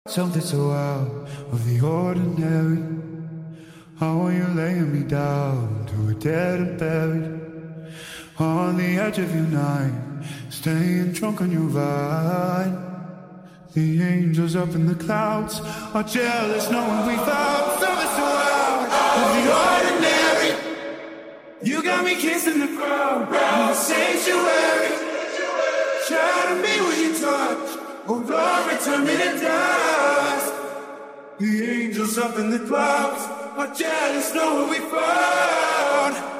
Something so out of the ordinary. How are you laying me down to a dead and buried on the edge of your night, staying drunk on your vine. The angels up in the clouds are jealous knowing we found something so out of the ordinary. You got me kissing the ground in the sanctuary. Shadow me when you touch. Oh Lord, return me to dust. The angels up in the clouds are jealous knowing we found